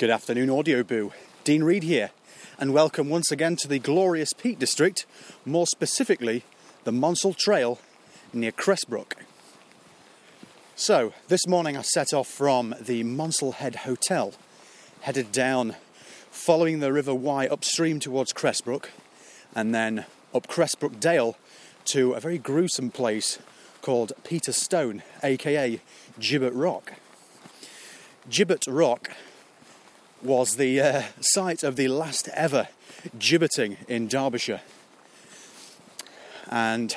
Good afternoon, Audio Boo. Dean Reed here, and welcome once again to the glorious Peak District, more specifically the Monsall Trail near Cressbrook. So, this morning I set off from the Monsall Head Hotel, headed down, following the River Wye upstream towards Cressbrook, and then up Cressbrook Dale to a very gruesome place called Peter Stone, aka Gibbet Rock. Gibbet Rock was the site of the last ever gibbeting in Derbyshire. And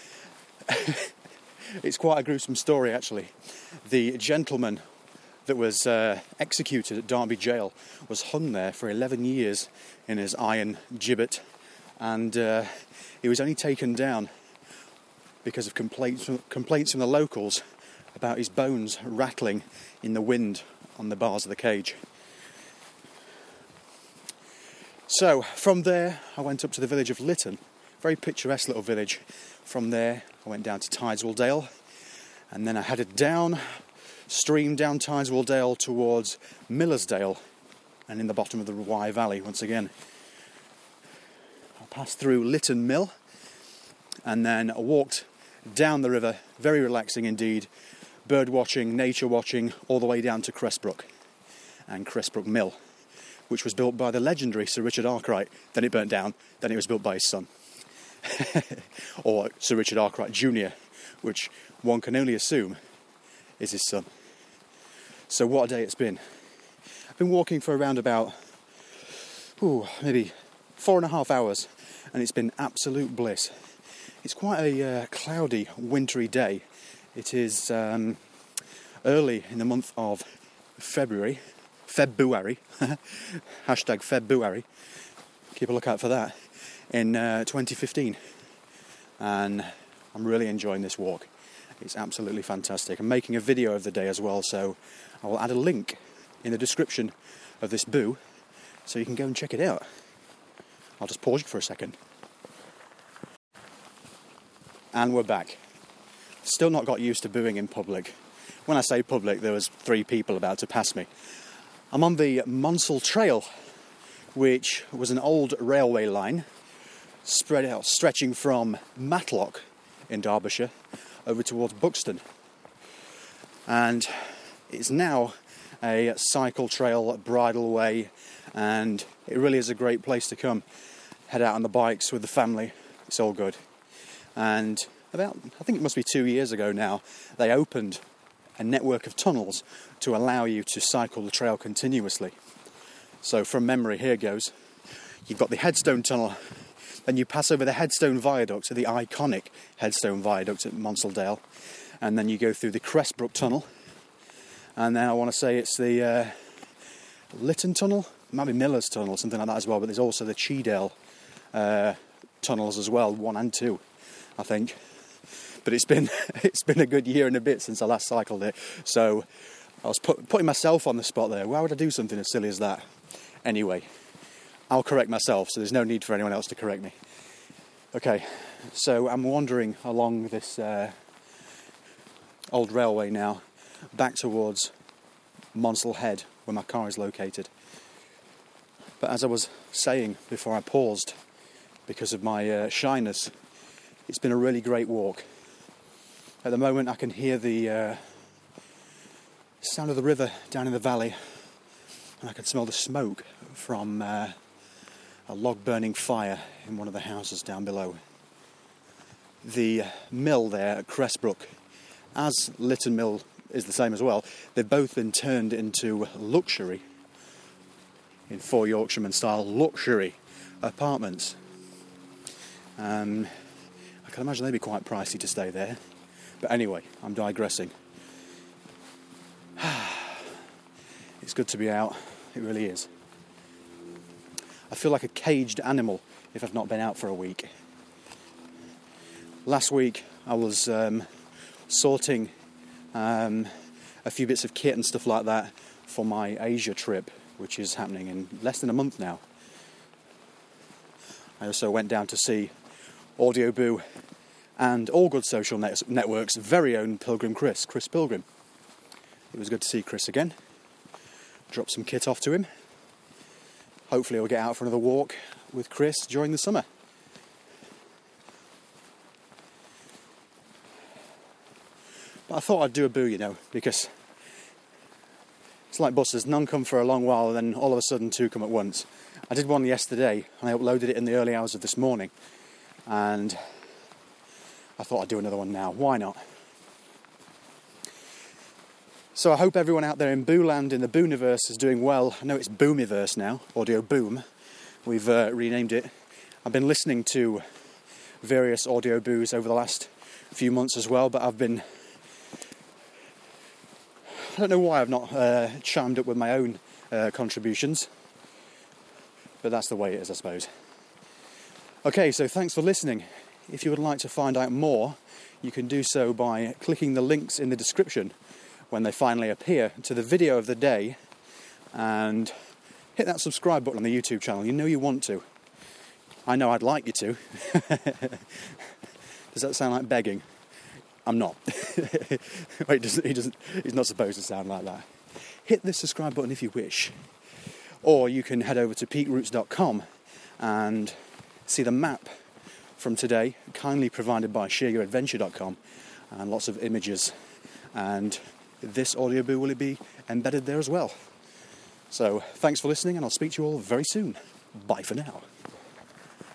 it's quite a gruesome story, actually. The gentleman that was executed at Derby Jail was hung there for 11 years in his iron gibbet, and he was only taken down because of complaints from the locals about his bones rattling in the wind on the bars of the cage. So, from there, I went up to the village of Lytton, very picturesque little village. From there, I went down to Tideswell Dale, and then I headed down Tideswell Dale towards Millersdale, and in the bottom of the Wye Valley once again. I passed through Lytton Mill, and then I walked down the river, very relaxing indeed, bird watching, nature watching, all the way down to Cressbrook and Cressbrook Mill, which was built by the legendary Sir Richard Arkwright. Then it burnt down, then it was built by his son. Or Sir Richard Arkwright Jr., which one can only assume is his son. So what a day it's been. I've been walking for around about, maybe 4.5 hours, and it's been absolute bliss. It's quite a cloudy, wintry day. It is early in the month of February, hashtag February, keep a lookout for that, in 2015, and I'm really enjoying this walk. It's absolutely fantastic. I'm making a video of the day as well, so I will add a link in the description of this boo so you can go and check it out. I'll just pause you for a second. And we're back. Still not got used to booing in public. When I say public, there was 3 people about to pass me. I'm on the Monsall Trail, which was an old railway line spread out, stretching from Matlock in Derbyshire over towards Buxton. And it's now a cycle trail, bridle way, and it really is a great place to come. Head out on the bikes with the family, it's all good. And I think it must be 2 years ago now, they opened a network of tunnels to allow you to cycle the trail continuously. So from memory, here goes. You've got the Headstone Tunnel, then you pass over the Headstone Viaduct, the iconic Headstone Viaduct at Monsall Dale, and then you go through the Cressbrook Tunnel, and then I want to say it's the Lytton Tunnel, maybe Miller's Tunnel, something like that as well, but there's also the Cheadale tunnels as well, 1 and 2, I think. But it's been a good year and a bit since I last cycled it, so I was putting myself on the spot there. Why would I do something as silly as that? Anyway, I'll correct myself, so there's no need for anyone else to correct me. Okay, so I'm wandering along this old railway now, back towards Monsall Head, where my car is located. But as I was saying before I paused, because of my shyness, it's been a really great walk. At the moment I can hear the sound of the river down in the valley, and I can smell the smoke from a log burning fire in one of the houses down below. The mill there at Cressbrook, as Lytton Mill is the same as well, they've both been turned into luxury, in 4 Yorkshireman style, luxury apartments. I can imagine they'd be quite pricey to stay there. But anyway, I'm digressing. It's good to be out. It really is. I feel like a caged animal if I've not been out for a week. Last week I was sorting a few bits of kit and stuff like that for my Asia trip, which is happening in less than a month now. I also went down to see Audio Boo and all good social networks' very own Pilgrim Chris Pilgrim. It was good to see Chris again. drop some kit off to him. Hopefully he'll get out for another walk with Chris during the summer. But I thought I'd do a boo, you know, because it's like buses, none come for a long while and then all of a sudden two come at once. I did one yesterday and I uploaded it in the early hours of this morning, and I thought I'd do another one now. Why not? So I hope everyone out there in Booland, in the Booniverse, is doing well. I know it's Boomiverse now, Audio Boom. We've renamed it. I've been listening to various audio boos over the last few months as well, but I don't know why I've not chimed up with my own contributions. But that's the way it is, I suppose. Okay, so thanks for listening. If you would like to find out more, you can do so by clicking the links in the description when they finally appear to the video of the day, and hit that subscribe button on the YouTube channel. You know you want to. I know I'd like you to. Does that sound like begging? I'm not. Wait, he's not supposed to sound like that. Hit the subscribe button if you wish. Or you can head over to peakroots.com and see the map from today, kindly provided by shareyouradventure.com, and lots of images. And this audio boo will be embedded there as well. So thanks for listening, and I'll speak to you all very soon. Bye for now.